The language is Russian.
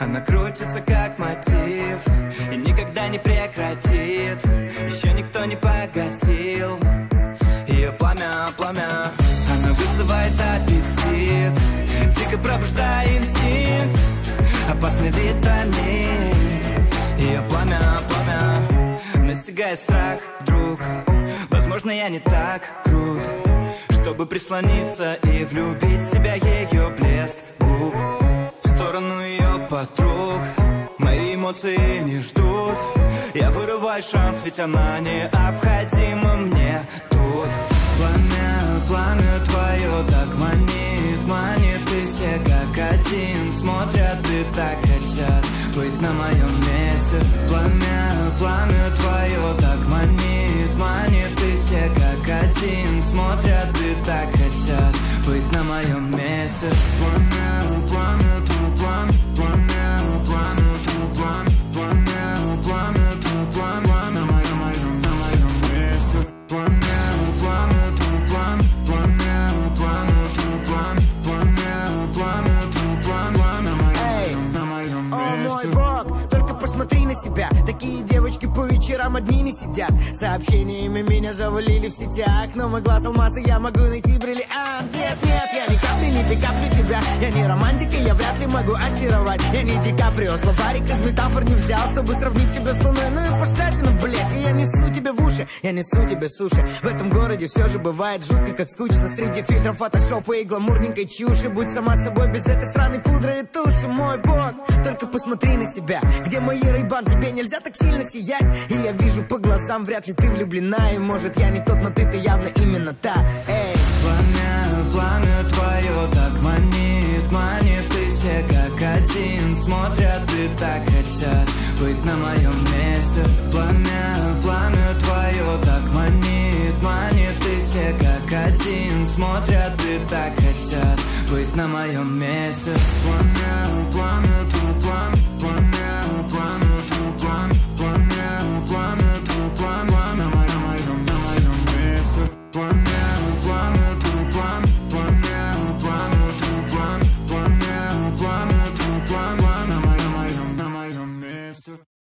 Она крутится как мотив и никогда не прекратит. Еще никто не погасил ее пламя, пламя. Она вызывает аппетит, дико пробуждая инстинкт, опасный витамин. Ее пламя, пламя. Настигает страх вдруг. Возможно, я не так крут, чтобы прислониться и влюбить в себя ее блеск губ. В сторону ее подруг мои эмоции не ждут. Я вырываю шанс, ведь она необходима мне тут. Пламя, пламя твое так манит, манит. И все как один смотрят и так хотят быть на моем месте. Пламя, пламя твое так манит, манит. И все как один смотрят и так хотят быть на моем месте. Пламя, пламя, твое пламя, пламя, пламя, твое пламя, пламя, пламя, твое пламя на моем месте. Пламя, пламя, твое пламя, пламя, пламя, твое пламя, пламя, пламя, твое пламя на моем месте. О мой бог, только посмотри на себя. Такие девочки по вечерам одни не сидят. Сообщениями меня завалили в сетях, но мой глаз алмаза, я могу найти бриллиант. Нет, нет, я ни капли не пикаплю тебя. Я не романтика, я вряд ли могу очаровать. Я не Ди Каприо, словарик из метафор не взял, чтобы сравнить тебя с луной. Ну и пошлятина, блять, и я несу тебе в уши, я несу тебе суши. В этом городе все же бывает жутко, как скучно. Среди фильтров фотошопа и гламурненькой чуши. Будь сама собой без этой сраной пудры и туши. Мой бог, только посмотри на себя. Где мои Ray-Ban, тебе нельзя так сильно сиять. И я вижу по глазам, вряд ли ты влюблена. И может я не тот, но ты-то явно именно та. Эй. Пламя, пламя твое так манит, манит. И все как один смотрят и так хотят быть на моем месте. Пламя, пламя твое так манит, манит. И все как один смотрят и так хотят быть на моем месте. Пламя, пламя твое пламя, пламя.